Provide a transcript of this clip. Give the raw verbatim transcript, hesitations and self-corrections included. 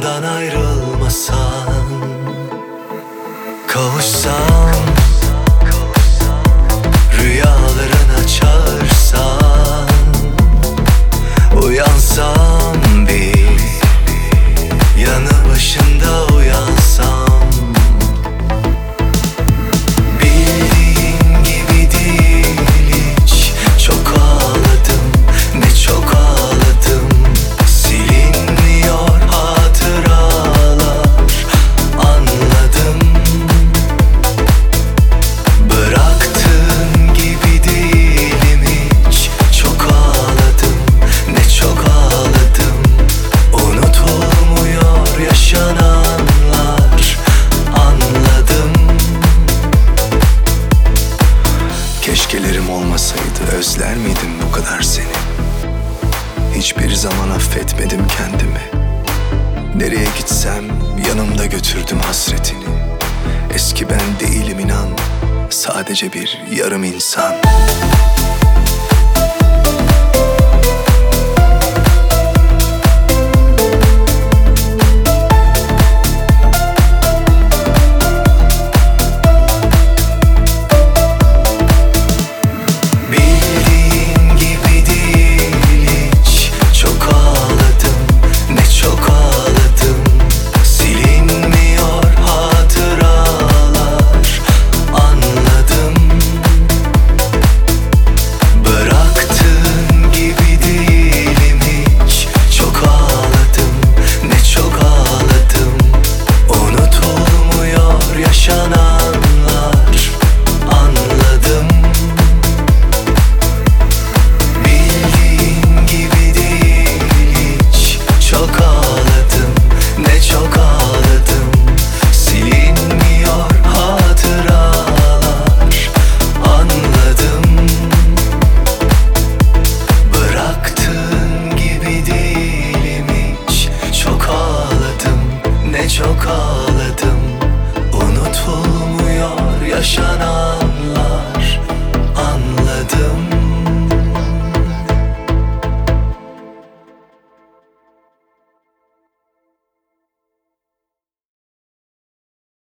yanımdan ayrılmasan, kavuşsam, rüyalarına çağırsan, uyansam bir yanı başında uyansam. Bildiğin gibi değil hiç, çok ağladım, ne çok ağladım. Silinmiyor hatıralar, anladım. Bıraktığın gibi değilim hiç, çok ağladım, ne çok ağladım. Unutulmuyor yaşananlar, anladım. Keşkelerim olmasaydı özler miydim bu kadar seni? Hiçbir zaman affetmedim kendimi. Nereye gitsem yanımda götürdüm hasretini. Eski ben değilim inan, sadece bir yarım insan.